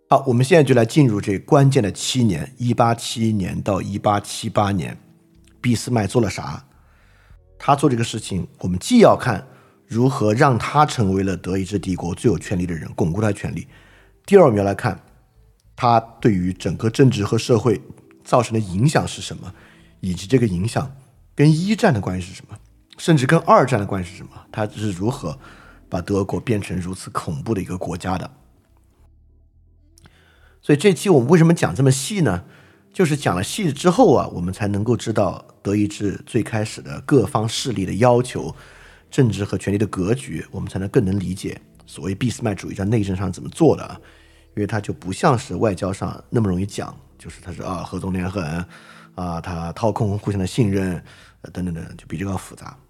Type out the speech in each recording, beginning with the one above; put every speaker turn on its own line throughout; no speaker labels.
好，我们现在就来进入这关键的7年，1871年到1878年，俾斯麦做了啥？他做这个事情，我们既要看如何让他成为了德意志帝国最有权力的人，巩固他的权力。第二，我们要来看他对于整个政治和社会造成的影响是什么，以及这个影响跟一战的关系是什么，甚至跟二战的关系是什么？他是如何把德国变成如此恐怖的一个国家的？所以这期我们为什么讲这么细呢？就是讲了细之后啊，我们才能够知道德意志最开始的各方势力的要求，政治和权力的格局，我们才能更能理解所谓俾斯麦主义在内政上怎么做的啊。因为它就不像是外交上那么容易讲，就是它是合纵连横啊，它掏空互相的信任等等等，就比这个要复杂。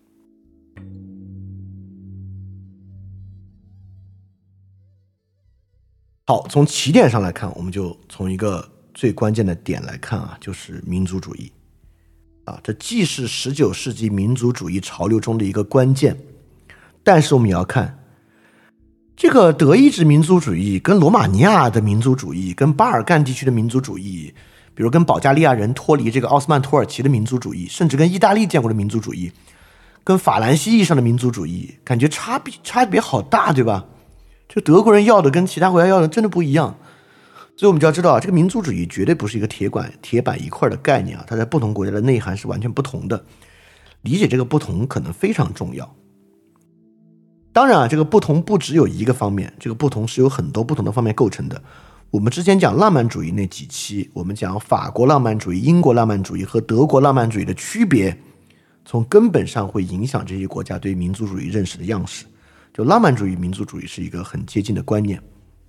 好，从起点上来看，我们就从一个最关键的点来看啊，就是民族主义啊，这既是19世纪民族主义潮流中的一个关键，但是我们也要看这个德意志民族主义跟罗马尼亚的民族主义，跟巴尔干地区的民族主义，比如跟保加利亚人脱离这个奥斯曼土耳其的民族主义，甚至跟意大利建国的民族主义，跟法兰西意义上的民族主义，感觉差别好大，对吧？就德国人要的跟其他国家要的真的不一样，所以我们就要知道啊，这个民族主义绝对不是一个铁板一块的概念啊，它在不同国家的内涵是完全不同的，理解这个不同可能非常重要。当然啊，这个不同不只有一个方面，这个不同是由很多不同的方面构成的。我们之前讲浪漫主义那几期，我们讲法国浪漫主义、英国浪漫主义和德国浪漫主义的区别，从根本上会影响这些国家对民族主义认识的样式。就浪漫主义、民族主义是一个很接近的观念，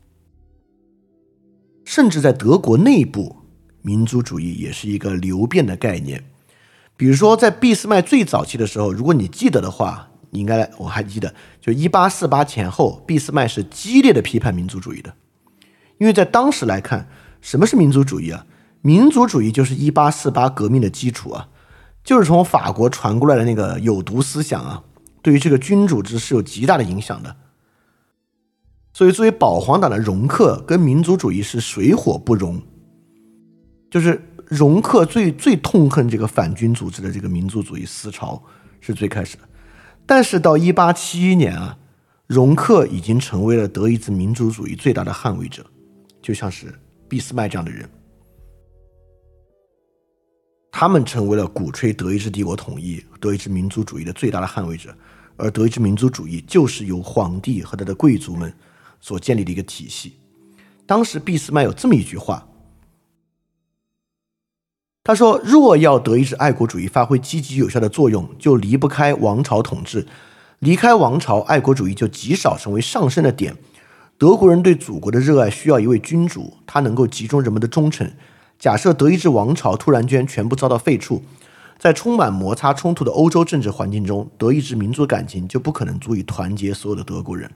甚至在德国内部，民族主义也是一个流变的概念。比如说，在俾斯麦最早期的时候，如果你记得的话，你应该我还记得，就1848前后，俾斯麦是激烈的批判民族主义的，因为在当时来看，什么是民族主义啊？民族主义就是1848革命的基础啊，就是从法国传过来的那个有毒思想啊。对于这个君主制是有极大的影响的，所以作为保皇党的容克跟民族主义是水火不容，就是容克最痛恨这个反君组织的这个民族主义思潮是最开始的，但是到1871年啊，容克已经成为了德意志民族主义最大的捍卫者，就像是俾斯麦这样的人，他们成为了鼓吹德意志帝国统一、德意志民族主义的最大的捍卫者。而德意志民族主义就是由皇帝和他的贵族们所建立的一个体系。当时俾斯麦有这么一句话，他说，若要德意志爱国主义发挥积极有效的作用，就离不开王朝统治，离开王朝，爱国主义就极少成为上升的点。德国人对祖国的热爱需要一位君主，他能够集中人们的忠诚。假设德意志王朝突然间全部遭到废除，在充满摩擦冲突的欧洲政治环境中，德意志民族感情就不可能足以团结所有的德国人。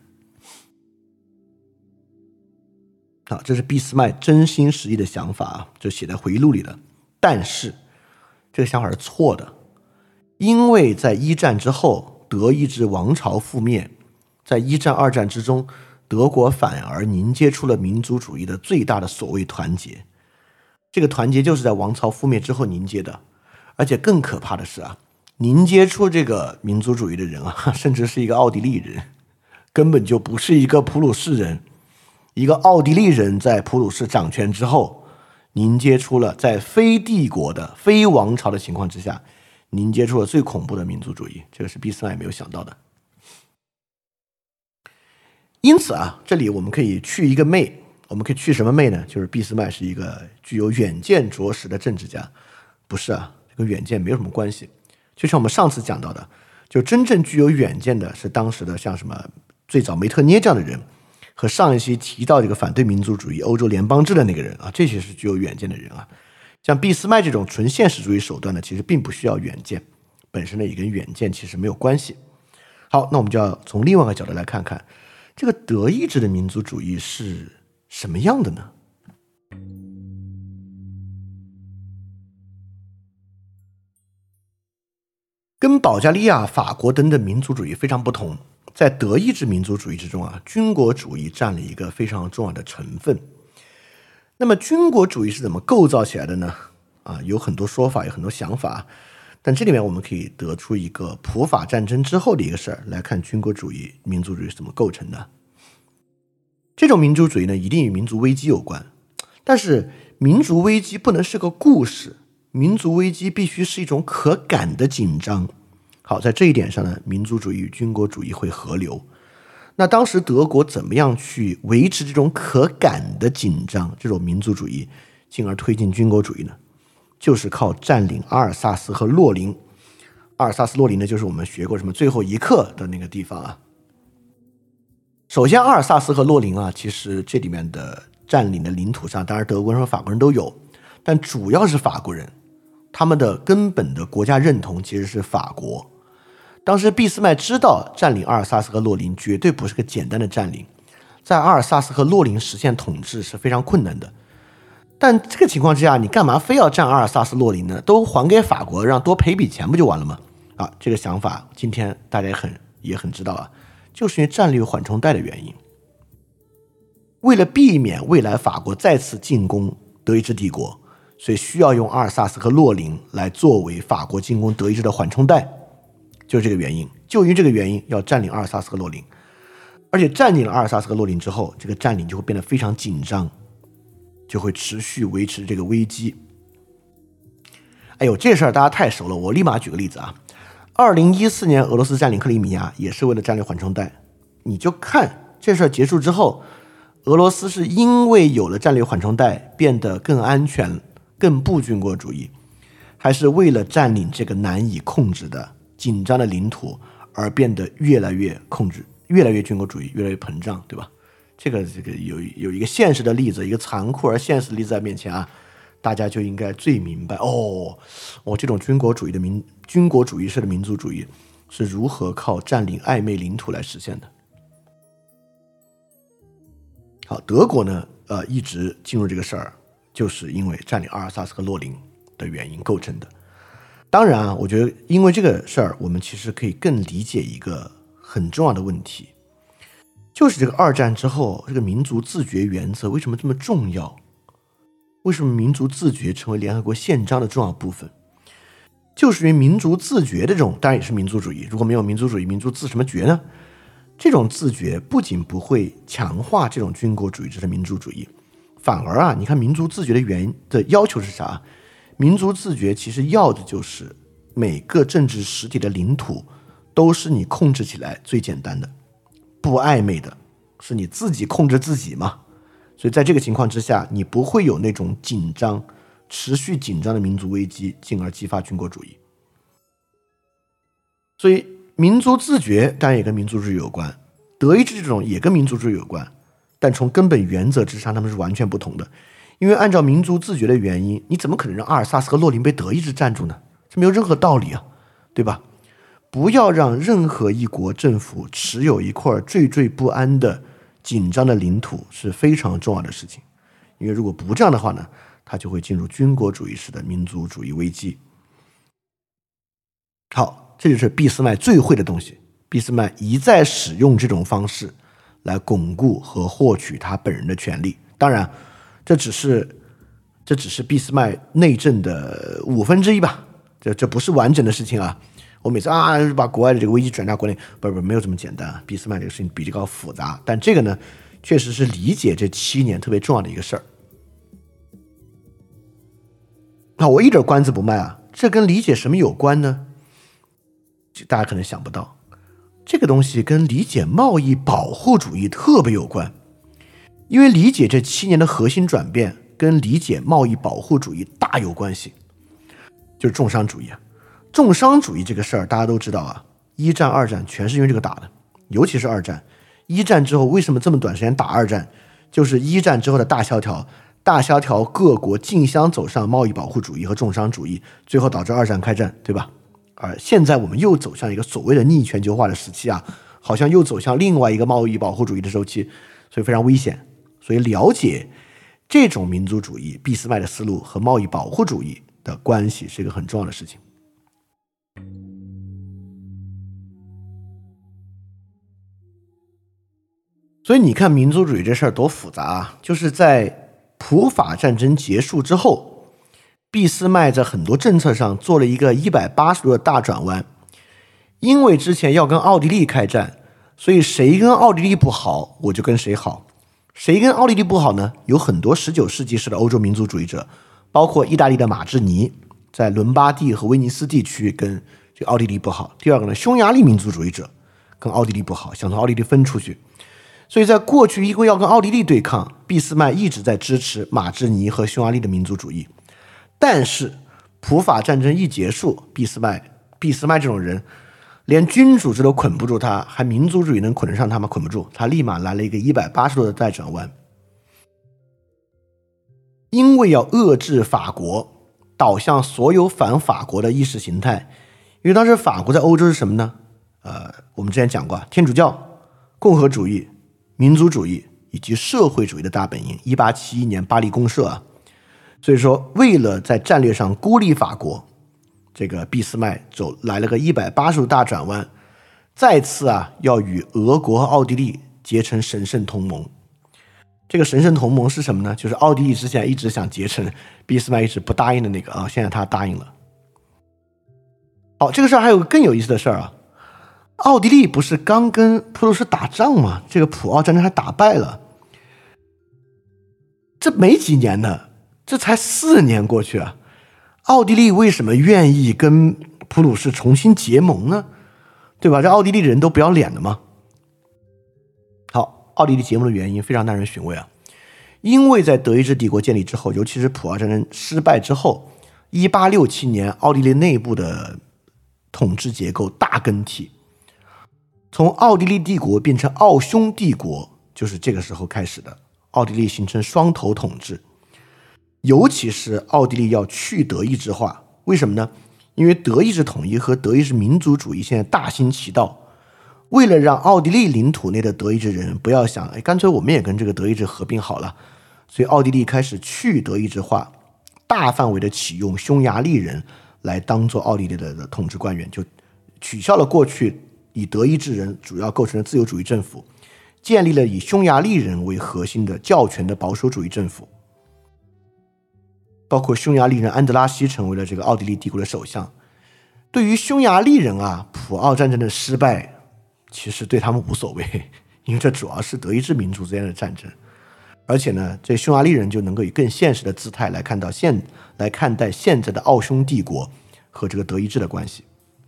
这是俾斯麦真心实意的想法，就写在回忆录里的。但是这个想法是错的，因为在一战之后，德意志王朝覆灭，在一战、二战之中，德国反而凝结出了民族主义的最大的所谓团结。这个团结就是在王朝覆灭之后凝结的。而且更可怕的是啊，凝结出这个民族主义的人啊，甚至是一个奥地利人，根本就不是一个普鲁士人。一个奥地利人在普鲁士掌权之后，凝结出了在非帝国的、非王朝的情况之下，凝结出了最恐怖的民族主义。这个是俾斯麦没有想到的。因此啊，这里我们可以去一个媚，我们可以去什么媚呢？就是俾斯麦是一个具有远见卓识的政治家。不是啊，跟远见没有什么关系。就像我们上次讲到的，就真正具有远见的是当时的像什么最早梅特涅这样的人，和上一期提到这个反对民族主义、欧洲联邦制的那个人啊，这些是具有远见的人啊。像俾斯麦这种纯现实主义手段呢，其实并不需要远见，本身呢也跟远见其实没有关系。好，那我们就要从另外一个角度来看看，这个德意志的民族主义是什么样的呢？跟保加利亚、法国等等民族主义非常不同，在德意志民族主义之中啊，军国主义占了一个非常重要的成分。 那么军国主义是怎么构造起来的呢？有很多说法，有很多想法，但这里面我们可以得出一个普法战争之后的一个事儿来看军国主义、民族主义是怎么构成的。这种民族主义呢，一定与民族危机有关，但是民族危机不能是个故事，民族危机必须是一种可感的紧张。好，在这一点上呢，民族主义与军国主义会合流。那当时德国怎么样去维持这种可感的紧张，这种民族主义，进而推进军国主义呢？就是靠占领阿尔萨斯和洛林。阿尔萨斯洛林呢，就是我们学过什么最后一课的那个地方啊。首先，阿尔萨斯和洛林啊，其实这里面的占领的领土上，当然德国人和法国人都有，但主要是法国人，他们的根本的国家认同其实是法国。当时俾斯麦知道占领阿尔萨斯和洛林绝对不是个简单的占领，在阿尔萨斯和洛林实现统治是非常困难的。但这个情况之下，你干嘛非要占阿尔萨斯洛林呢？都还给法国，让多赔笔钱不就完了吗？这个想法今天大家也很知道啊，就是因为战略缓冲带的原因。为了避免未来法国再次进攻德意志帝国，所以需要用阿尔萨斯和洛林来作为法国进攻德意志的缓冲带。就是这个原因，就因为这个原因要占领阿尔萨斯和洛林，而且占领了阿尔萨斯和洛林之后，这个占领就会变得非常紧张，就会持续维持这个危机。哎呦，这事儿大家太熟了，我立马举个例子啊。2014年俄罗斯占领克里米亚也是为了战略缓冲带，你就看这事儿结束之后，俄罗斯是因为有了战略缓冲带变得更安全、更不军国主义，还是为了占领这个难以控制的紧张的领土而变得越来越控制，越来越军国主义，越来越膨胀，对吧？这个有一个现实的例子，一个残酷而现实的例子在面前啊，大家就应该最明白这种军国主义式的民族主义是如何靠占领暧昧领土来实现的。好，德国呢，一直进入这个事儿，就是因为占领阿尔萨斯和洛林的原因构成的。当然啊，我觉得因为这个事儿，我们其实可以更理解一个很重要的问题，就是这个二战之后，这个民族自决原则为什么这么重要？为什么民族自决成为联合国宪章的重要部分？就是因为民族自决的这种，当然也是民族主义。如果没有民族主义，民族自什么决呢？这种自决不仅不会强化这种军国主义制的民族主义，反而啊，你看民族自决的要求是啥？民族自决其实要的就是每个政治实体的领土都是你控制起来最简单的，不暧昧的，是你自己控制自己嘛。所以在这个情况之下，你不会有那种紧张、持续紧张的民族危机，进而激发军国主义。所以民族自决当然也跟民族主义有关，德意志这种也跟民族主义有关，但从根本原则之上，他们是完全不同的。因为按照民族自决的原因，你怎么可能让阿尔萨斯和洛林被德意志占住呢？这没有任何道理啊，对吧？不要让任何一国政府持有一块惴惴不安的紧张的领土是非常重要的事情，因为如果不这样的话呢，它就会进入军国主义式的民族主义危机。好，这就是俾斯麦最会的东西。俾斯麦一再使用这种方式来巩固和获取他本人的权利。当然，这只是俾斯麦内政的1/5吧，这不是完整的事情啊。我每次把国外的这个危机转嫁国内，不没有这么简单啊。俾斯麦这个事情比这个复杂，但这个呢，确实是理解这7年特别重要的一个事儿。那我一点关子不卖啊，这跟理解什么有关呢？大家可能想不到，这个东西跟理解贸易保护主义特别有关，因为理解这7年的核心转变跟理解贸易保护主义大有关系，就是重商主义啊。重商主义这个事儿大家都知道啊，一战、二战全是因为这个打的，尤其是二战。一战之后为什么这么短时间打二战？就是一战之后的大萧条，各国竞相走上贸易保护主义和重商主义，最后导致二战开战，对吧？而现在我们又走向一个所谓的逆全球化的时期啊，好像又走向另外一个贸易保护主义的周期，所以非常危险。所以了解这种民族主义俾斯麦的思路和贸易保护主义的关系是一个很重要的事情。所以你看民族主义这事儿多复杂啊，就是在普法战争结束之后，俾斯麦在很多政策上做了一个180度的大转弯。因为之前要跟奥地利开战，所以谁跟奥地利不好，我就跟谁好。谁跟奥地利不好呢？有很多19世纪式的欧洲民族主义者，包括意大利的马志尼，在伦巴第和威尼斯地区跟这个奥地利不好。第二个呢，匈牙利民族主义者跟奥地利不好，想从奥地利分出去。所以在过去因为要跟奥地利对抗，俾斯麦一直在支持马志尼和匈牙利的民族主义。但是普法战争一结束，俾斯麦这种人连君主制都捆不住他，还民族主义能捆得上他吗？捆不住，他立马来了一个180度的大转弯。因为要遏制法国，导向所有反法国的意识形态。因为当时法国在欧洲是什么呢？我们之前讲过，天主教、共和主义、民族主义以及社会主义的大本营。1871年巴黎公社啊，所以说为了在战略上孤立法国，这个俾斯麦来了个180度大转弯，再次要与俄国和奥地利结成神圣同盟。这个神圣同盟是什么呢？就是奥地利之前一直想结成，俾斯麦一直不答应的那个啊，现在他答应了。好，这个事儿还有个更有意思的事儿啊，奥地利不是刚跟普鲁士打仗吗？这个普奥战争还打败了，这没几年呢，这才4年过去啊。奥地利为什么愿意跟普鲁士重新结盟呢？对吧？这奥地利人都不要脸的嘛。好，奥地利结盟的原因非常耐人寻味啊。因为在德意志帝国建立之后，尤其是普奥战争失败之后，1867年奥地利内部的统治结构大更替，从奥地利帝国变成奥匈帝国，就是这个时候开始的。奥地利形成双头统治，尤其是奥地利要去德意志化。为什么呢？因为德意志统一和德意志民族主义现在大行其道。为了让奥地利领土内的德意志人不要想，干脆我们也跟这个德意志合并好了，所以奥地利开始去德意志化，大范围的启用匈牙利人来当做奥地利的统治官员，就取消了过去以德意志人主要构成的自由主义政府，建立了以匈牙利人为核心的教权的保守主义政府。包括匈牙利人安德拉西成为了这个奥地利帝国的首相。对于匈牙利人普奥战争的失败其实对他们无所谓，因为这主要是德意志民族之间的战争。而且呢，这匈牙利人就能够以更现实的姿态来看待现在的奥匈帝国和这个德意志的关系。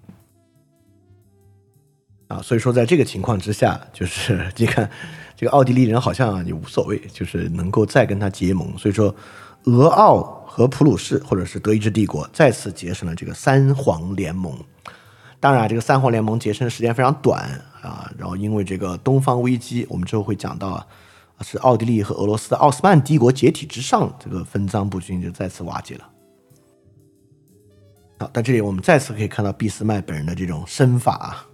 所以说在这个情况之下，就是你看这个奥地利人好像也无所谓，就是能够再跟他结盟。所以说俄奥和普鲁士或者是德意志帝国再次结成了这个三皇联盟。当然这个三皇联盟结成的时间非常短然后因为这个东方危机，我们之后会讲到是奥地利和俄罗斯的奥斯曼帝国解体之上，这个分赃不均就再次瓦解了。好，但这里我们再次可以看到俾斯麦本人的这种身法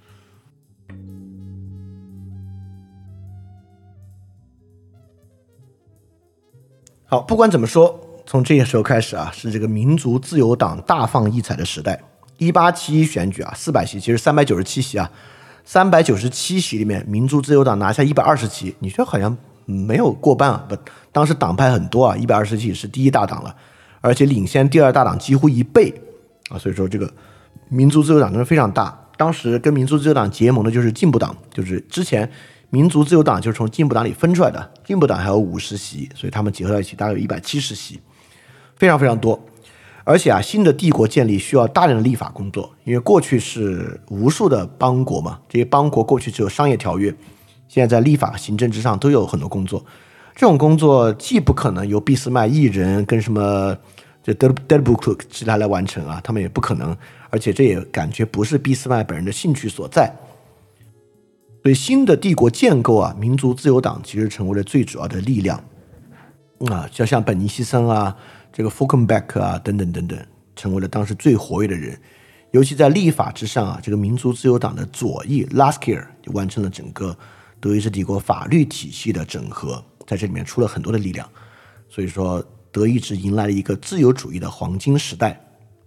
好，不管怎么说，从这个时候开始是这个民族自由党大放异彩的时代。1871选举400席，其实397席397席里面，民族自由党拿下120席，你说好像没有过半不，当时党派很多120席是第一大党了，而且领先第二大党几乎1倍所以说这个民族自由党真的非常大。当时跟民族自由党结盟的就是进步党，就是之前民族自由党就是从进步党里分出来的，进步党还有50席，所以他们结合在一起大概有170席，非常非常多。而且新的帝国建立需要大量的立法工作，因为过去是无数的邦国嘛，这些邦国过去只有商业条约，现在在立法行政之上都有很多工作。这种工作既不可能由俾斯麦一人跟什么这德布库其他来完成他们也不可能，而且这也感觉不是俾斯麦本人的兴趣所在。所以新的帝国建构民族自由党其实成为了最主要的力量就像本尼西森这个 Falkenberg 等等等等，成为了当时最活跃的人。尤其在立法之上这个民族自由党的左翼 Lasker 就完成了整个德意志帝国法律体系的整合，在这里面出了很多的力量。所以说德意志迎来了一个自由主义的黄金时代。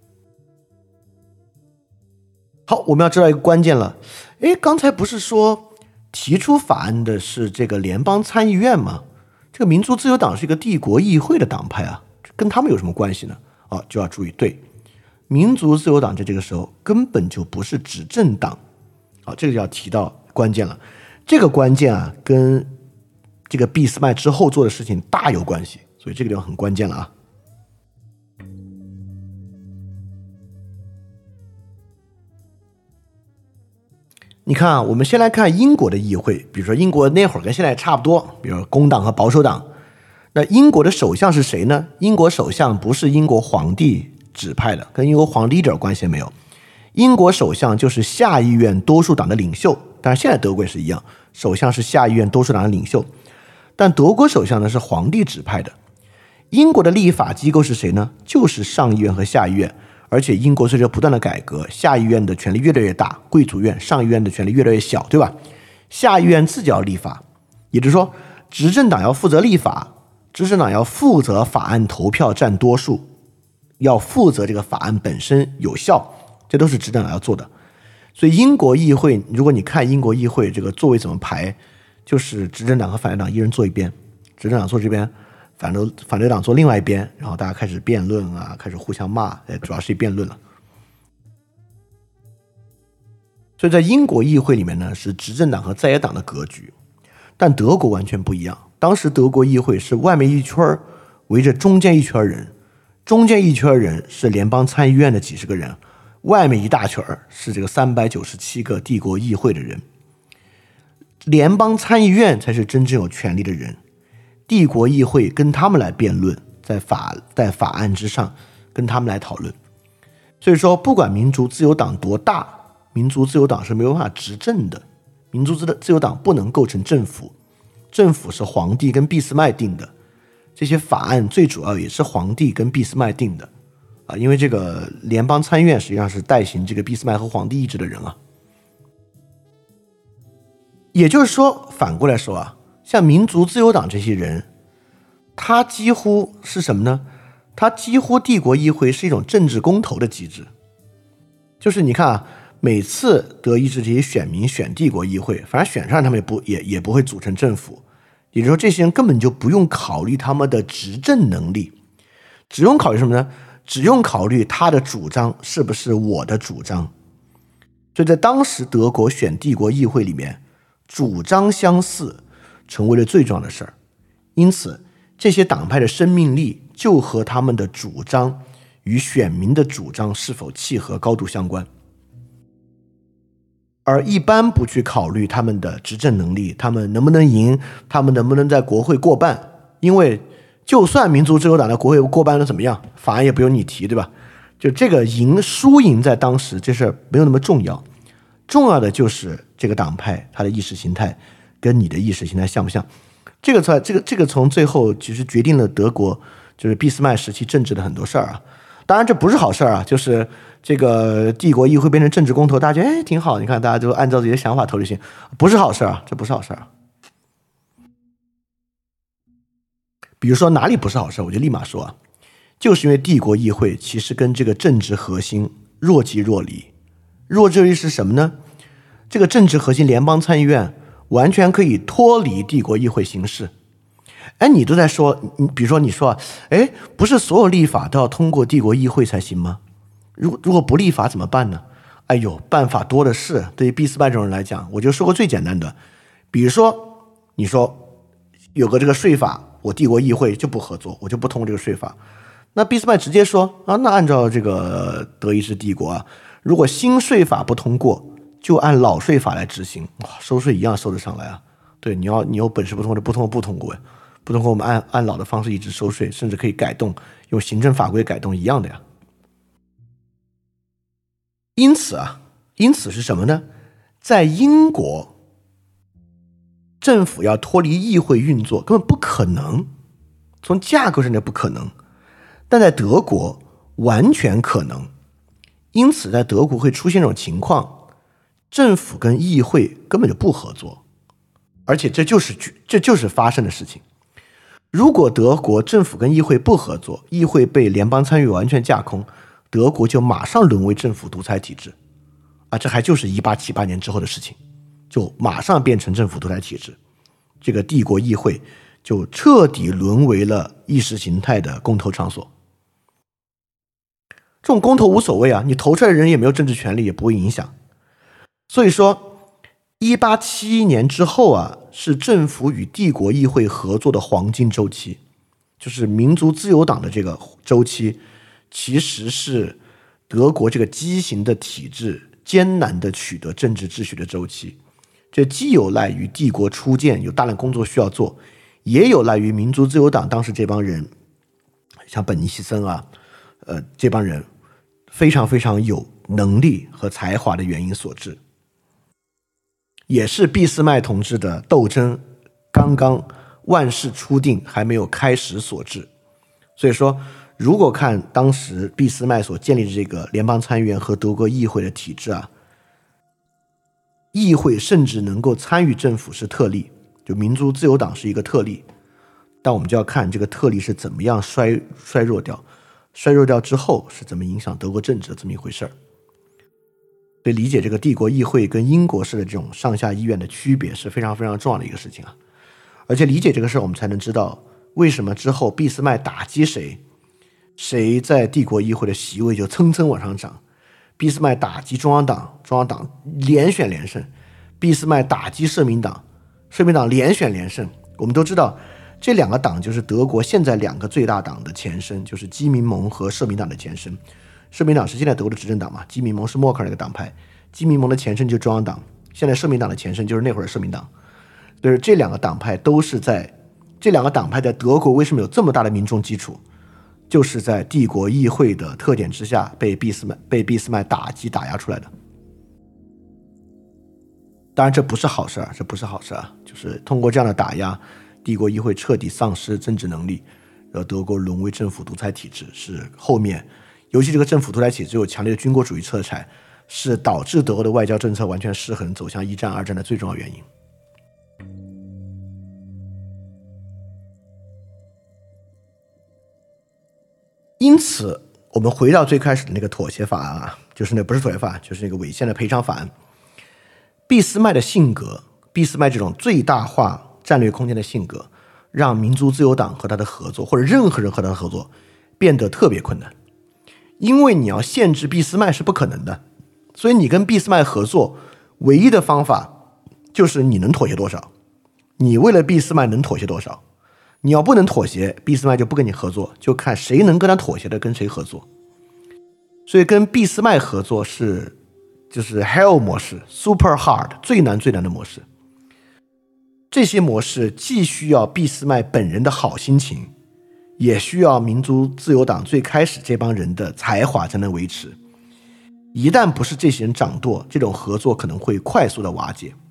好，我们要知道一个关键了，刚才不是说提出法案的是这个联邦参议院吗？ 这个民族自由党是一个帝国议会的党派啊，跟他们有什么关系呢？就要注意，对，民族自由党在这个时候根本就不是执政党，这个就要提到关键了。这个关键啊，跟这个俾斯麦之后做的事情大有关系，所以这个地方很关键了啊。你看啊，我们先来看英国的议会，比如说英国那会儿跟现在差不多，比如工党和保守党。那英国的首相是谁呢？英国首相不是英国皇帝指派的，跟英国皇帝一点关系也没有。英国首相就是下议院多数党的领袖，当然现在德国也是一样，首相是下议院多数党的领袖。但德国首相呢是皇帝指派的。英国的立法机构是谁呢？就是上议院和下议院。而且英国随着不断的改革，下议院的权力越来越大，贵族院；上议院的权力越来越小，对吧？下议院自己要立法，也就是说，执政党要负责立法，执政党要负责法案投票占多数，要负责这个法案本身有效，这都是执政党要做的。所以英国议会，如果你看英国议会这个座位怎么排，就是执政党和反对党一人坐一边，执政党坐这边，反对党坐另外一边，然后大家开始辩论啊，开始互相骂，主要是辩论了。所以在英国议会里面呢，是执政党和在野党的格局，但德国完全不一样。当时德国议会是外面一圈围着中间一圈人，中间一圈人是联邦参议院的几十个人，外面一大圈是这个397个帝国议会的人。联邦参议院才是真正有权力的人，帝国议会跟他们来辩论，在法案之上跟他们来讨论。所以说不管民族自由党多大，民族自由党是没有办法执政的，民族自由党不能构成政府，政府是皇帝跟俾斯麦定的，这些法案最主要也是皇帝跟俾斯麦定的因为这个联邦参议院实际上是代行这个俾斯麦和皇帝意志的人啊。也就是说反过来说啊，像民族自由党这些人，他几乎是什么呢？他几乎帝国议会是一种政治公投的机制，就是你看啊，每次德意志这些选民选帝国议会，反正选上他们也不会组成政府，也就是说这些人根本就不用考虑他们的执政能力，只用考虑什么呢？只用考虑他的主张是不是我的主张。所以在当时德国选帝国议会里面，主张相似成为了最重要的事儿，因此这些党派的生命力就和他们的主张与选民的主张是否契合高度相关。而一般不去考虑他们的执政能力，他们能不能赢，他们能不能在国会过半，因为就算民族自由党的国会过半了怎么样，法案也不用你提，对吧？就这个输赢在当时这事儿没有那么重要，重要的就是这个党派它的意识形态跟你的意识形态像不像。这个从最后其实决定了德国就是俾斯麦时期政治的很多事儿啊。当然这不是好事啊，就是这个帝国议会变成政治公投，大家觉得挺好，你看大家就按照自己的想法投就行，不是好事啊，这不是好事啊。比如说哪里不是好事，我就立马说啊，就是因为帝国议会其实跟这个政治核心若即若离。若即若离是什么呢？这个政治核心联邦参议院完全可以脱离帝国议会行事。你都在说，比如说你说不是所有立法都要通过帝国议会才行吗？如果不立法怎么办呢？哎呦，办法多的是。对于俾斯麦这种人来讲，我就说过最简单的，比如说你说有个这个税法，我帝国议会就不合作，我就不通这个税法。那俾斯麦直接说那按照这个德意志帝国啊，如果新税法不通过，就按老税法来执行，收税一样收得上来啊。对，你有本事不通过，不通过，我们按老的方式一直收税，甚至可以改动，用行政法规改动一样的呀。因此是什么呢？在英国，政府要脱离议会运作根本不可能，从架构上就不可能。但在德国完全可能，因此在德国会出现这种情况，政府跟议会根本就不合作，而且这就是发生的事情。如果德国政府跟议会不合作，议会被联邦参议完全架空，德国就马上沦为政府独裁体制这还就是1878年之后的事情，就马上变成政府独裁体制。这个帝国议会就彻底沦为了意识形态的公投场所。这种公投无所谓啊，你投出来的人也没有政治权利，也不会影响。所以说1871年之后啊，是政府与帝国议会合作的黄金周期，就是民族自由党的这个周期，其实是德国这个畸形的体制艰难的取得政治秩序的周期。这既有赖于帝国初建有大量工作需要做，也有赖于民族自由党当时这帮人，像本尼西森啊，这帮人非常非常有能力和才华的原因所致，也是俾斯麦同志的斗争刚刚万事初定还没有开始所致。所以说，如果看当时俾斯麦所建立的这个联邦参议院和德国议会的体制啊，议会甚至能够参与政府是特例，就民族自由党是一个特例，但我们就要看这个特例是怎么样衰弱掉，衰弱掉之后是怎么影响德国政治的这么一回事儿。所以理解这个帝国议会跟英国式的这种上下议院的区别是非常非常重要的一个事情啊。而且理解这个事儿，我们才能知道为什么之后俾斯麦打击谁，谁在帝国议会的席位就蹭蹭往上涨。俾斯麦打击中央党，中央党连选连胜；俾斯麦打击社民党，社民党连选连胜。我们都知道这两个党就是德国现在两个最大党的前身，就是基民盟和社民党的前身。社民党是现在德国的执政党嘛，基民盟是默克尔那个党派，基民盟的前身就是中央党，现在社民党的前身就是那会儿的社民党。就是这两个党派都是在这两个党派在德国为什么有这么大的民众基础，就是在帝国议会的特点之下被俾斯麦打击打压出来的。当然这不是好事啊，这不是好事啊，就是通过这样的打压，帝国议会彻底丧失政治能力，然后德国沦为政府独裁体制，是后面尤其这个政府独裁体制有强烈的军国主义色彩，是导致德国的外交政策完全失衡走向一战二战的最重要原因。因此我们回到最开始的那个妥协法案啊，就是那不是妥协法案，就是那个违宪的赔偿法案。俾斯麦的性格，俾斯麦这种最大化战略空间的性格，让民族自由党和他的合作，或者任何人和他的合作变得特别困难。因为你要限制俾斯麦是不可能的，所以你跟俾斯麦合作唯一的方法就是你能妥协多少，你为了俾斯麦能妥协多少。你要不能妥协，俾斯麦就不跟你合作，就看谁能跟他妥协的跟谁合作。所以跟俾斯麦合作就是 Hell 模式， Super Hard， 最难最难的模式。这些模式既需要俾斯麦本人的好心情，也需要民族自由党最开始这帮人的才华才能维持。一旦不是这些人掌舵，这种合作可能会快速的瓦解。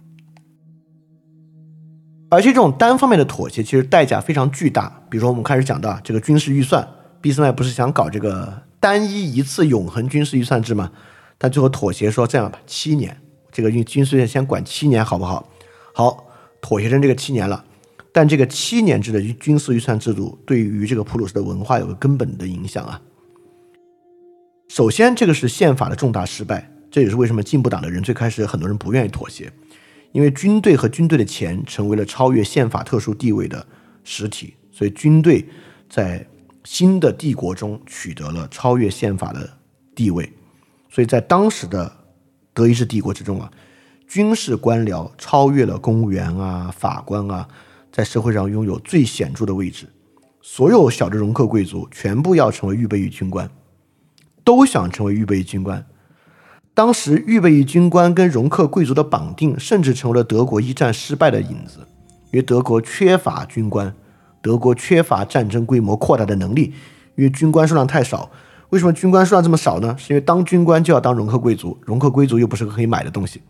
而且这种单方面的妥协其实代价非常巨大。比如说我们开始讲到这个军事预算，俾斯麦不是想搞这个单一一次永恒军事预算制吗？但最后妥协说这样吧，7年，这个军事预算先管7年好不好？好，妥协成这个7年了。但这个7年制的军事预算制度对于这个普鲁士的文化有个根本的影响啊。首先这个是宪法的重大失败，这也是为什么进步党的人最开始很多人不愿意妥协，因为军队和军队的钱成为了超越宪法特殊地位的实体，所以军队在新的帝国中取得了超越宪法的地位。所以在当时的德意志帝国之中啊，军事官僚超越了公务员啊、法官啊，在社会上拥有最显著的位置。所有小的容克贵族全部要成为预备役军官，都想成为预备役军官。当时预备役军官跟容克贵族的绑定甚至成为了德国一战失败的引子，因为德国缺乏军官，德国缺乏战争规模扩大的能力，因为军官数量太少。为什么军官数量这么少呢？是因为当军官就要当容克贵族，容克贵族又不是个可以买的东西。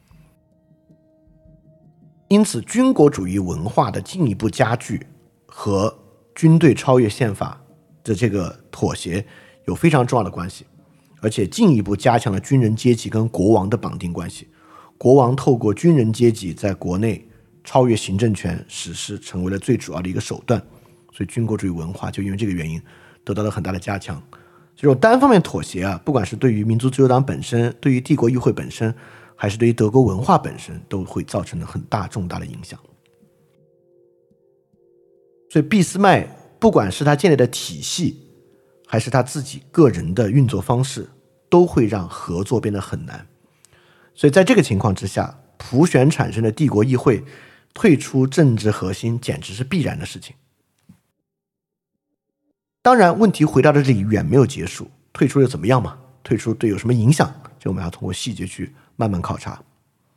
因此军国主义文化的进一步加剧和军队超越宪法的这个妥协有非常重要的关系，而且进一步加强了军人阶级跟国王的绑定关系。国王透过军人阶级在国内超越行政权实施，成为了最主要的一个手段，所以军国主义文化就因为这个原因得到了很大的加强。这种单方面妥协啊，不管是对于民族自由党本身，对于帝国议会本身，还是对于德国文化本身，都会造成很大重大的影响。 所以俾斯麦不管是他建立的体系，还是他自己个人的运作方式，都会让合作变得很难。所以在这个情况之下，普选产生的帝国议会退出政治核心简直是必然的事情。当然问题回到了这里远没有结束，退出又怎么样嘛？退出对有什么影响？这我们要通过细节去慢慢考察。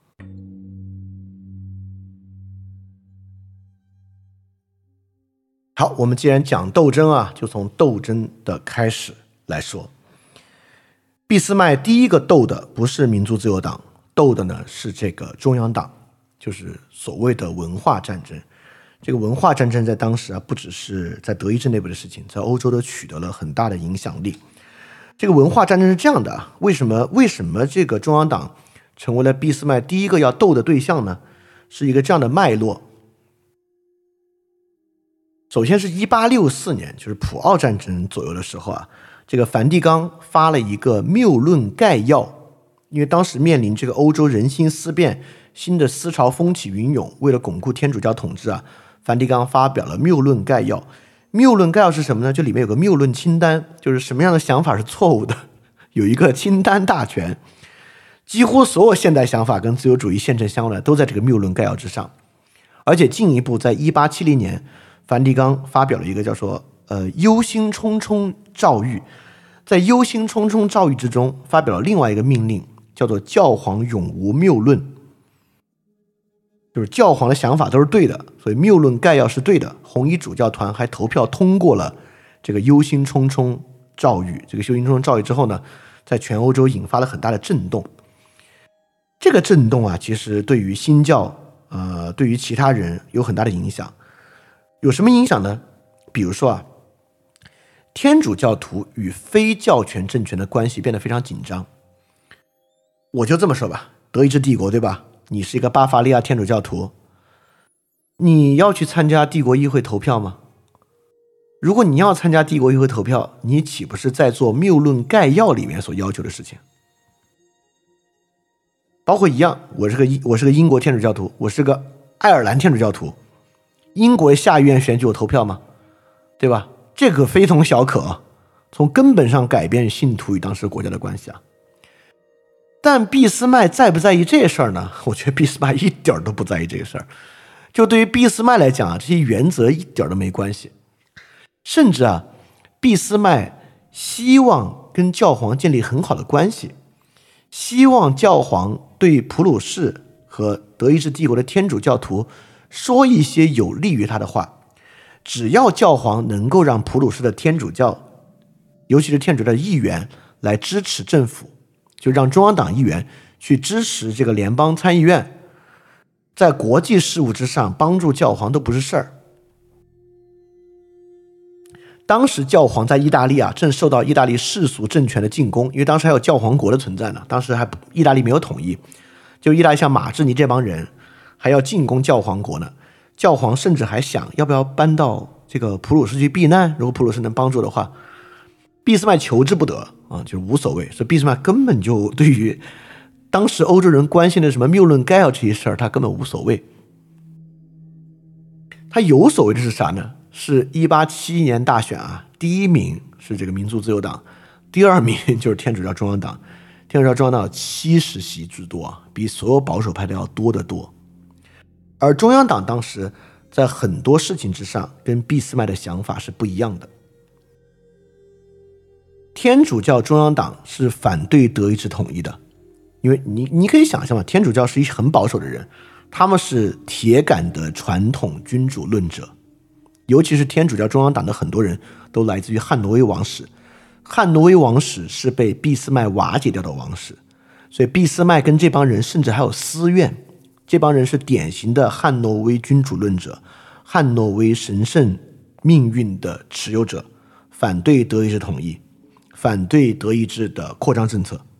好，我们既然讲斗争啊，就从斗争的开始来说。俾斯麦第一个斗的不是民族自由党，斗的呢是这个中央党，就是所谓的文化战争。这个文化战争在当时啊，不只是在德意志内部的事情，在欧洲都取得了很大的影响力。这个文化战争是这样的啊，为什么这个中央党成为了俾斯麦第一个要斗的对象呢？是一个这样的脉络。首先是1864年，就是普奥战争左右的时候啊，这个梵蒂冈发了一个谬论概要，因为当时面临这个欧洲人心思变，新的思潮风起云涌，为了巩固天主教统治啊，梵蒂冈发表了谬论概要。谬论概要是什么呢？就里面有个谬论清单，就是什么样的想法是错误的，有一个清单大全，几乎所有现代想法跟自由主义宪政相关的都在这个谬论概要之上。而且进一步在1870年，梵蒂冈发表了一个叫做忧心忡忡诏谕，在忧心忡忡诏谕之中发表了另外一个命令，叫做教皇永无谬论，就是教皇的想法都是对的，所以谬论概要是对的。红衣主教团还投票通过了这个忧心忡忡诏谕。这个忧心忡忡诏谕之后呢，在全欧洲引发了很大的震动。这个震动啊，其实对于新教对于其他人有很大的影响。有什么影响呢？比如说啊，天主教徒与非教权政权的关系变得非常紧张。我就这么说吧，德意志帝国对吧？你是一个巴伐利亚天主教徒，你要去参加帝国议会投票吗？如果你要参加帝国议会投票，你岂不是在做谬论概要里面所要求的事情？包括一样，我是个英国天主教徒，我是个爱尔兰天主教徒，英国下议院选举我投票吗？对吧？这个非同小可，从根本上改变信徒与当时国家的关系啊。但俾斯麦在不在意这事儿呢？我觉得俾斯麦一点都不在意这个事儿。就对于俾斯麦来讲啊，这些原则一点都没关系。甚至啊，俾斯麦希望跟教皇建立很好的关系，希望教皇对普鲁士和德意志帝国的天主教徒说一些有利于他的话。只要教皇能够让普鲁士的天主教，尤其是天主教的议员来支持政府，就让中央党议员去支持这个联邦参议院，在国际事务之上帮助教皇都不是事儿。当时教皇在意大利啊，正受到意大利世俗政权的进攻，因为当时还有教皇国的存在呢，当时还意大利没有统一，就意大利像马志尼这帮人还要进攻教皇国呢。教皇甚至还想要不要搬到这个普鲁士去避难，如果普鲁士能帮助的话。俾斯麦求之不得啊，就是无所谓。所以俾斯麦根本就对于当时欧洲人关心的什么谬论概要这些事儿，他根本无所谓。他有所谓的是啥呢？是1871年大选啊，第一名是这个民族自由党，第二名就是天主教中央党。天主教中央党有70席之多啊，比所有保守派都要多得多。而中央党当时在很多事情之上跟俾斯麦的想法是不一样的。天主教中央党是反对德意志统一的，因为你可以想象嘛，天主教是一些很保守的人，他们是铁杆的传统君主论者，尤其是天主教中央党的很多人都来自于汉诺威王室。汉诺威王室是被俾斯麦瓦解掉的王室，所以俾斯麦跟这帮人甚至还有私怨。这帮人是典型的汉诺威君主论者，汉诺威神圣命运的持有者，反对德意志统一，反对德意志的扩张政策。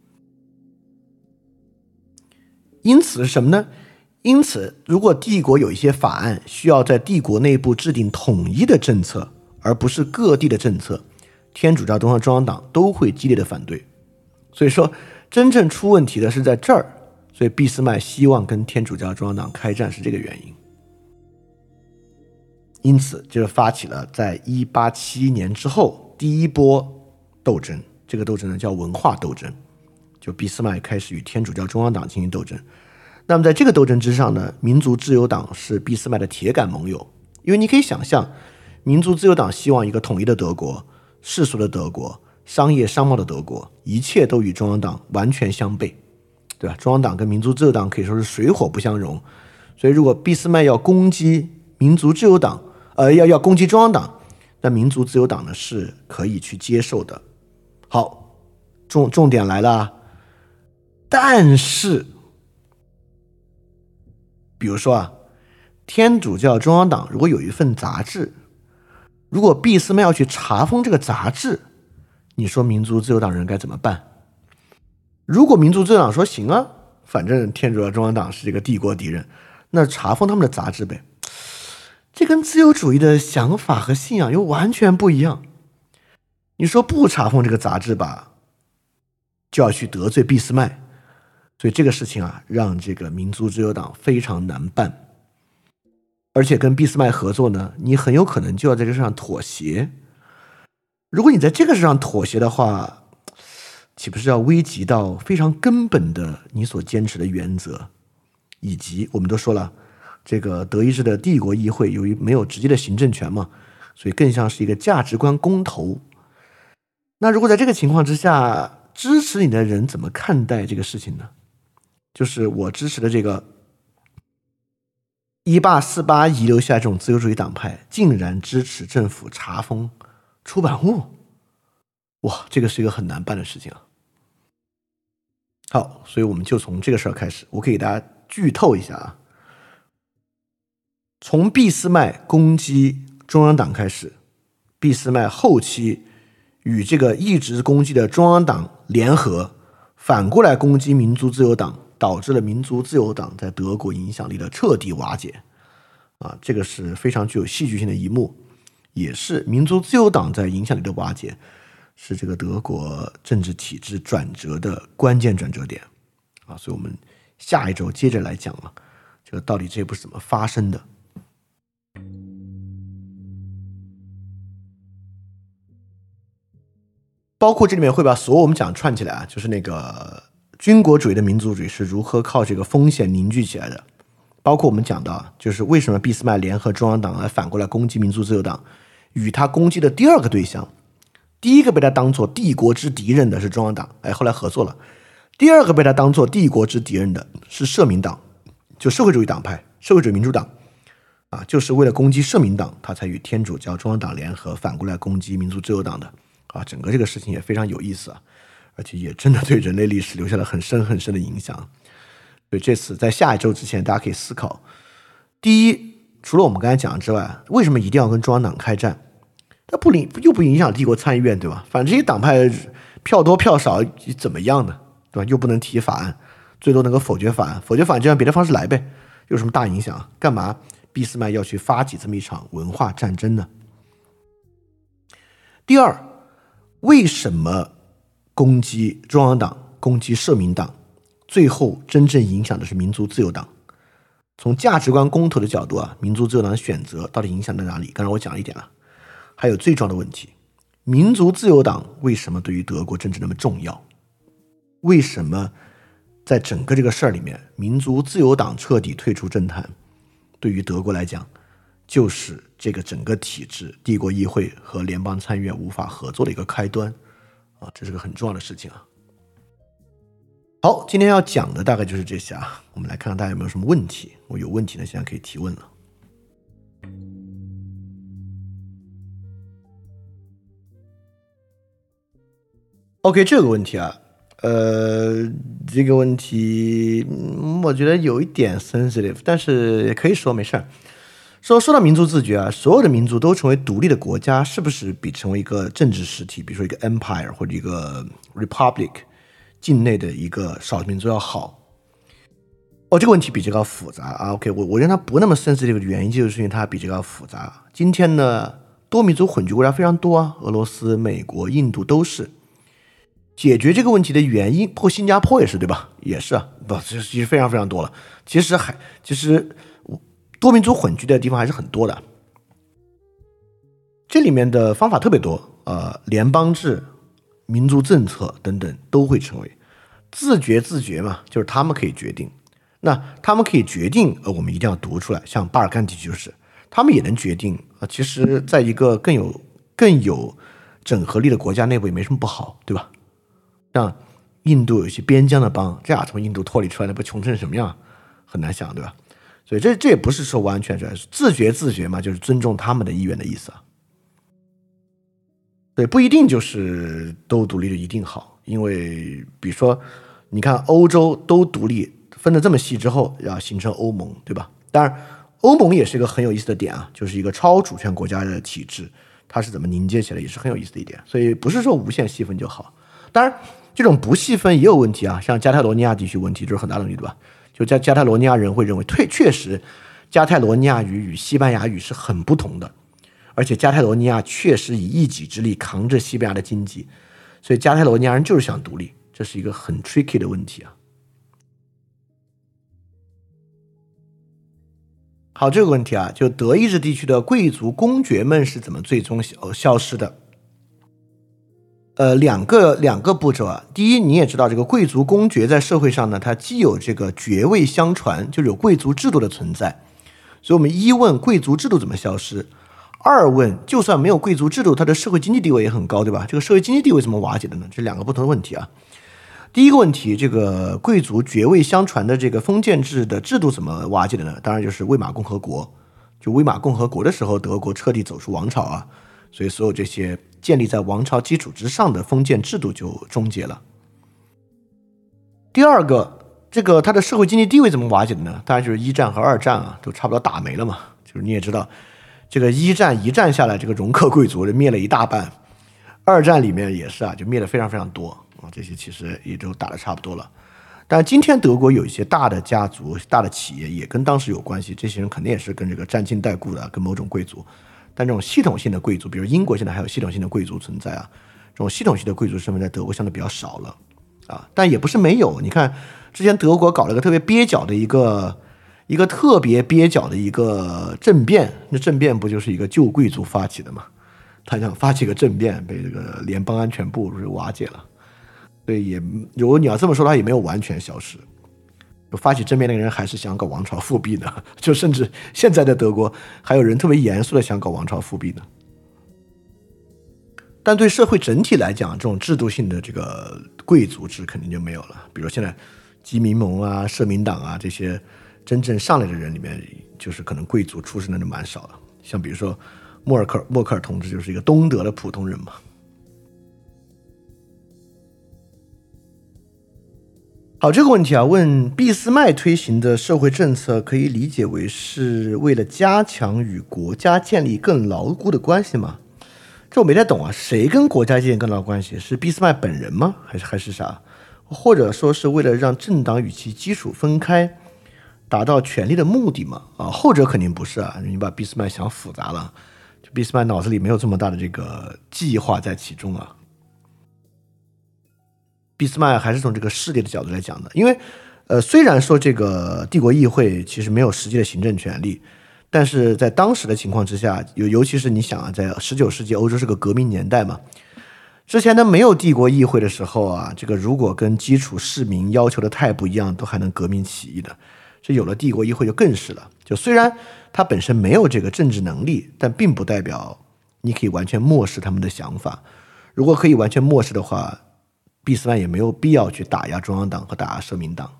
因此是什么呢？因此如果帝国有一些法案需要在帝国内部制定统一的政策，而不是各地的政策，天主教中央党都会激烈的反对。所以说真正出问题的是在这儿，所以俾斯麦希望跟天主教中央党开战是这个原因。 因此就发起了在1871年之后第一波斗争，这个斗争呢叫文化斗争，就俾斯麦开始与天主教中央党进行斗争。那么在这个斗争之上呢，民族自由党是俾斯麦的铁杆盟友，因为你可以想象，民族自由党希望一个统一的德国，世俗的德国，商业商贸的德国，一切都与中央党完全相悖，对吧？中央党跟民族自由党可以说是水火不相容，所以如果俾斯麦要攻击民族自由党，要攻击中央党，那民族自由党呢是可以去接受的。好，重点来了，但是比如说啊，天主教中央党如果有一份杂志，如果俾斯麦要去查封这个杂志，你说民族自由党人该怎么办？如果民族自由党说行啊，反正天主教中央党是这个帝国敌人，那查封他们的杂志呗。这跟自由主义的想法和信仰又完全不一样。你说不查封这个杂志吧，就要去得罪俾斯麦，所以这个事情啊，让这个民族自由党非常难办。而且跟俾斯麦合作呢，你很有可能就要在这上妥协。如果你在这个事上妥协的话，岂不是要危及到非常根本的你所坚持的原则？以及我们都说了，这个德意志的帝国议会由于没有直接的行政权嘛，所以更像是一个价值观公投。那如果在这个情况之下，支持你的人怎么看待这个事情呢？就是我支持的这个1848遗留下这种自由主义党派，竟然支持政府查封出版物，哇，这个是一个很难办的事情啊。好，所以我们就从这个事儿开始，我可以给大家剧透一下啊。从俾斯麦攻击中央党开始，俾斯麦后期与这个一直攻击的中央党联合，反过来攻击民族自由党，导致了民族自由党在德国影响力的彻底瓦解啊，这个是非常具有戏剧性的一幕，也是民族自由党在影响力的瓦解，是这个德国政治体制转折的关键转折点啊。所以我们下一周接着来讲了，这个到底这部是怎么发生的。包括这里面会把所有我们讲串起来啊，就是那个军国主义的民族主义是如何靠这个风险凝聚起来的，包括我们讲到就是为什么俾斯麦联合中央党来反过来攻击民族自由党，与他攻击的第二个对象，第一个被他当作帝国之敌人的是中央党，后来合作了，第二个被他当作帝国之敌人的是社民党，就社会主义党派，社会主义民主党啊，就是为了攻击社民党，他才与天主教中央党联合反过来攻击民族自由党的啊。整个这个事情也非常有意思啊，而且也真的对人类历史留下了很深很深的影响。所以这次在下一周之前，大家可以思考：第一，除了我们刚才讲的之外，为什么一定要跟中央党开战？它又不影响帝国参议院，对吧？反正这些党派票多票少怎么样呢？对吧？又不能提法案，最多能够否决法案，否决法案就按别的方式来呗，有什么大影响？干嘛俾斯麦要去发起这么一场文化战争呢？第二，为什么攻击中央党、攻击社民党，最后真正影响的是民族自由党？从价值观公投的角度啊，民族自由党的选择到底影响在哪里？刚才我讲了一点了。还有最重要的问题，民族自由党为什么对于德国政治那么重要？为什么在整个这个事儿里面，民族自由党彻底退出政坛，对于德国来讲，就是这个整个体制，帝国议会和联邦参议院无法合作的一个开端啊，这是个很重要的事情啊。好，今天要讲的大概就是这些啊，我们来看看大家有没有什么问题。我有问题呢，现在可以提问了。OK， 这个问题啊，这个问题，我觉得有一点 sensitive， 但是也可以说没事儿。说到民族自觉啊，所有的民族都成为独立的国家，是不是比成为一个政治实体，比如说一个 empire 或者一个 republic 境内的一个少数民族要好？这个问题比这个要复杂啊。OK， 我认为它不那么 sensitive 的原因，就是因为它比这个要复杂。今天呢，多民族混居国家非常多啊，俄罗斯、美国、印度都是。解决这个问题的原因，包括新加坡也是，对吧？也是啊，其实非常非常多了。其实多民族混居的地方还是很多的。 这里面的方法特别多，联邦制、民族政策等等都会成为自觉嘛，就是他们可以决定。那他们可以决定，我们一定要读出来。像巴尔干地区就是，他们也能决定其实在一个更有整合力的国家内部也没什么不好，对吧？像印度有一些边疆的邦，这样从印度脱离出来，那不穷成什么样，很难想，对吧？所以这也不是说完全是自觉嘛，就是尊重他们的意愿的意思啊。对，不一定就是都独立就一定好，因为比如说，你看欧洲都独立分得这么细之后，要形成欧盟，对吧？当然，欧盟也是一个很有意思的点啊，就是一个超主权国家的体制，它是怎么凝结起来，也是很有意思的一点。所以不是说无限细分就好。当然，这种不细分也有问题啊，像加泰罗尼亚地区问题就是很大的问题，对吧？就加泰罗尼亚人会认为，确实加泰罗尼亚语与西班牙语是很不同的。而且加泰罗尼亚确实以一己之力扛着西班牙的经济，所以加泰罗尼亚人就是想独立，这是一个很 tricky 的问题啊。好，这个问题啊，就德意志地区的贵族公爵们是怎么最终消失的？两个步骤啊。第一，你也知道这个贵族公爵在社会上呢，它既有这个爵位相传，就是有贵族制度的存在，所以我们一问贵族制度怎么消失。二问，就算没有贵族制度，它的社会经济地位也很高，对吧？这个社会经济地位怎么瓦解的呢？这两个不同的问题啊。第一个问题，这个贵族爵位相传的这个封建制的制度怎么瓦解的呢？当然就是魏玛共和国。就魏玛共和国的时候，德国彻底走出王朝啊，所以所有这些建立在王朝基础之上的封建制度就终结了。第二个，这个它的社会经济地位怎么瓦解的呢？当然就是一战和二战啊，都差不多打没了嘛。就是你也知道。这个一战下来，这个容克贵族灭了一大半，二战里面也是啊，就灭了非常非常多啊，这些其实也都打得差不多了。但今天德国有一些大的家族、大的企业也跟当时有关系，这些人肯定也是跟这个沾亲带故的，跟某种贵族。但这种系统性的贵族，比如英国现在还有系统性的贵族存在啊，这种系统性的贵族身份在德国相对比较少了啊，但也不是没有。你看之前德国搞了个特别蹩脚的一个特别蹩脚的一个政变，那政变不就是一个旧贵族发起的吗？他想发起个政变，被这个联邦安全部瓦解了。所以也，如果你要这么说，他也没有完全消失。发起政变那个人还是想搞王朝复辟的，就甚至现在的德国还有人特别严肃的想搞王朝复辟的。但对社会整体来讲，这种制度性的这个贵族制肯定就没有了。比如现在基民盟啊、社民党啊这些。真正上来的人里面，就是可能贵族出身的人蛮少的，像比如说默克尔同志就是一个东德的普通人嘛。好，这个问题啊，问俾斯麦推行的社会政策可以理解为是为了加强与国家建立更牢固的关系吗？这我没太懂啊，谁跟国家建立更牢固关系？是俾斯麦本人吗？还是啥？或者说是为了让政党与其基础分开？达到权力的目的嘛？后者肯定不是啊！你把俾斯麦想复杂了，就俾斯麦脑子里没有这么大的这个计划在其中啊。俾斯麦还是从这个势力的角度来讲的，因为虽然说这个帝国议会其实没有实际的行政权力，但是在当时的情况之下，尤其是你想啊，在19世纪欧洲是个革命年代嘛，之前呢没有帝国议会的时候啊，这个如果跟基础市民要求的太不一样，都还能革命起义的。这有了帝国议会就更是了，就虽然它本身没有这个政治能力，但并不代表你可以完全漠视他们的想法。如果可以完全漠视的话，俾斯麦也没有必要去打压中央党和打压社民党。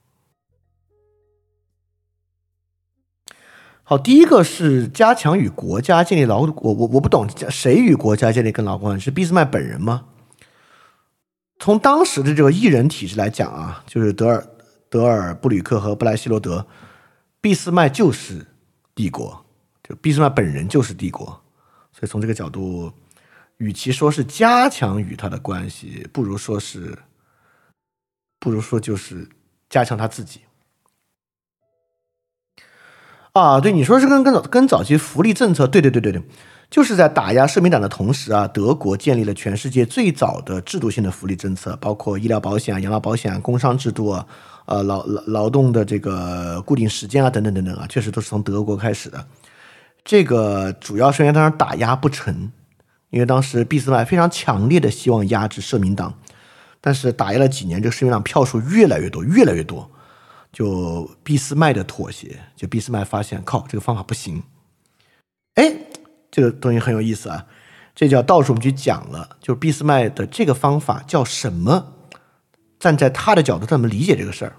好，第一个是加强与国家建立牢固，我不懂谁与国家建立更牢固关系，是俾斯麦本人吗？从当时的这个一人体制来讲啊，就是德尔布吕克和布莱希罗德，俾斯麦就是帝国，就俾斯麦本人就是帝国，所以从这个角度，与其说是加强与他的关系，不如说就是加强他自己。啊，对，你说是跟早期福利政策，对，就是在打压社民党的同时啊，德国建立了全世界最早的制度性的福利政策，包括医疗保险、养老保险、工伤制度啊，劳动的这个固定时间啊，等等啊，确实都是从德国开始的。 这个主要是因为当时打压不成，因为当时俾斯麦非常强烈的希望压制社民党，但是打压了几年，这个社民党票数越来越多，就俾斯麦的妥协，就俾斯麦发现靠这个方法不行。哎，这个东西很有意思啊，这叫到时候我们去讲了，就是俾斯麦的这个方法叫什么，站在他的角度他怎么理解这个事儿。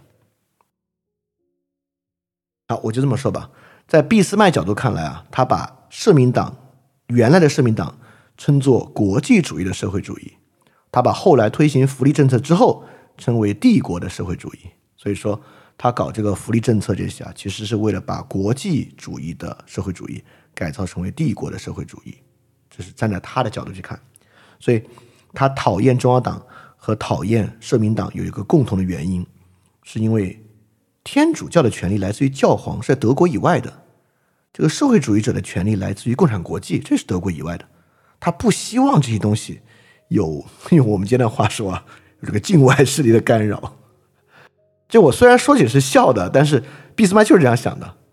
好，我就这么说吧，在俾斯麦角度看来啊，他把社民党原来的社民党称作国际主义的社会主义，他把后来推行福利政策之后称为帝国的社会主义。所以说他搞这个福利政策这些啊，其实是为了把国际主义的社会主义改造成为帝国的社会主义，这是站在他的角度去看。所以他讨厌中央党和讨厌社民党有一个共同的原因，是因为天主教的权利来自于教皇，是在德国以外的，这个社会主义者的权利来自于共产国际，这是德国以外的。他不希望这些东西有，用我们今天的话说啊，有这个境外势力的干扰。这我虽然说起是笑的，但是俾斯麦就是这样想的。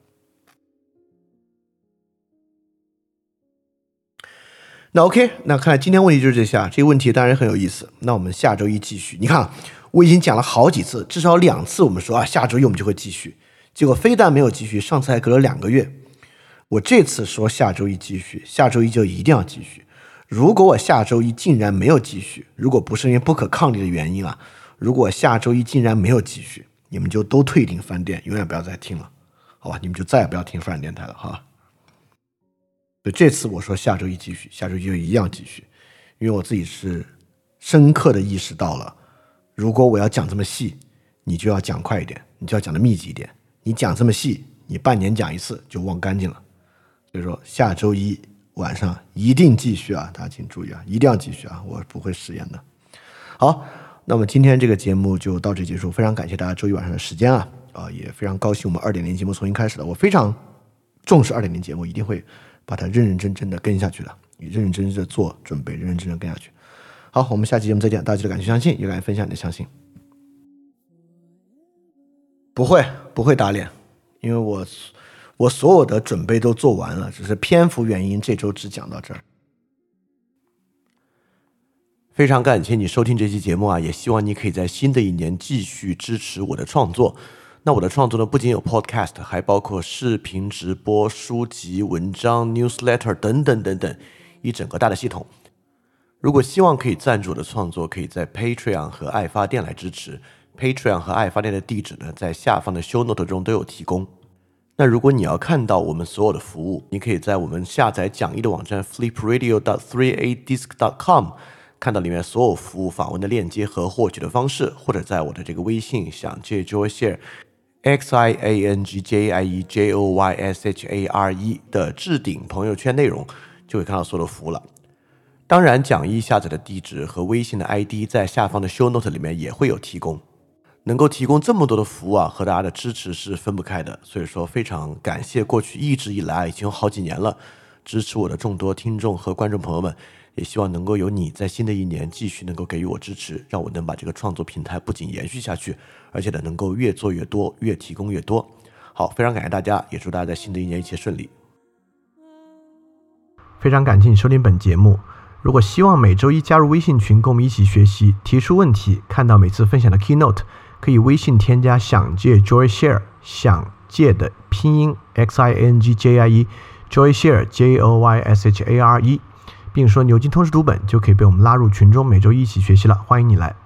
那 OK， 那看来今天问题就是这下，这个问题当然很有意思。那我们下周一继续。你看，我已经讲了好几次，至少2次我们说啊，下周一我们就会继续，结果非但没有继续，上次还隔了2个月。我这次说下周一继续，下周一就一定要继续。如果我下周一竟然没有继续，如果不是因为不可抗力的原因啊，如果下周一竟然没有继续，你们就都退订饭店，永远不要再听了，好吧？你们就再也不要听饭电台了，好吧？所以这次我说下周一继续，下周一就一样继续，因为我自己是深刻的意识到了，如果我要讲这么细，你就要讲快一点，你就要讲的密集一点。你讲这么细，你半年讲一次就忘干净了。所以说下周一晚上一定继续啊，大家请注意啊，一定要继续啊，我不会食言的。好，那么今天这个节目就到这结束，非常感谢大家周一晚上的时间啊，也非常高兴我们2.0节目重新开始了，我非常重视2.0节目，一定会把它认认真真的跟下去的，认认真真的做准备，认认真真的跟下去。好，我们下期节目再见，大家记得感谢相信，也感谢分享你的相信。不会打脸，因为我所有的准备都做完了，只是篇幅原因，这周只讲到这儿。非常感谢你收听这期节目啊，也希望你可以在新的一年继续支持我的创作。那我的创作呢，不仅有 podcast， 还包括视频直播、书籍、文章、newsletter 等等等等，一整个大的系统。如果希望可以赞助我的创作，可以在 Patreon 和爱发电来支持。Patreon 和爱发电的地址呢，在下方的 show note 中都有提供。那如果你要看到我们所有的服务，你可以在我们下载讲义的网站 flipradio.3adisc.com 看到里面所有服务访问的链接和获取的方式，或者在我的这个微信想借 JoyShare XIANGJIEJOYSHARE 的置顶朋友圈内容，就会看到所有的服务了。当然，讲义下载的地址和微信的 ID 在下方的 show note 里面也会有提供。能够提供这么多的服务啊，和大家的支持是分不开的，所以说非常感谢过去一直以来已经有好几年了支持我的众多听众和观众朋友们，也希望能够有你在新的一年继续能够给予我支持，让我能把这个创作平台不仅延续下去，而且呢能够越做越多，越提供越多。好，非常感谢大家，也祝大家在新的一年一切顺利。非常感谢你收听本节目。如果希望每周一加入微信群，跟我们一起学习，提出问题，看到每次分享的 keynote， 可以微信添加想借 JoyShare， 想借的拼音 XINGJIE JoyShare JOYSHARE， 并说牛津通识读本，就可以被我们拉入群中，每周一起学习了，欢迎你来。